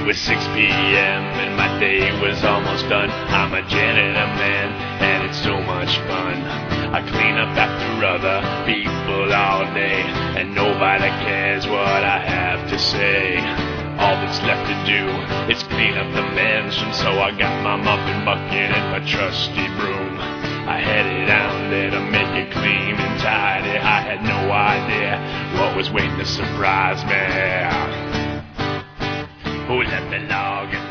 was 6 p.m. and my day was almost done. I'm a janitor, man, and it's so much fun. I clean up after other people all day, and nobody cares what I have to say. All that's left to do is clean up the mansion, so I got my mopping bucket and my trusty broom. I headed out there to make it clean and tidy. I had no idea what was waiting to surprise me. Who let the log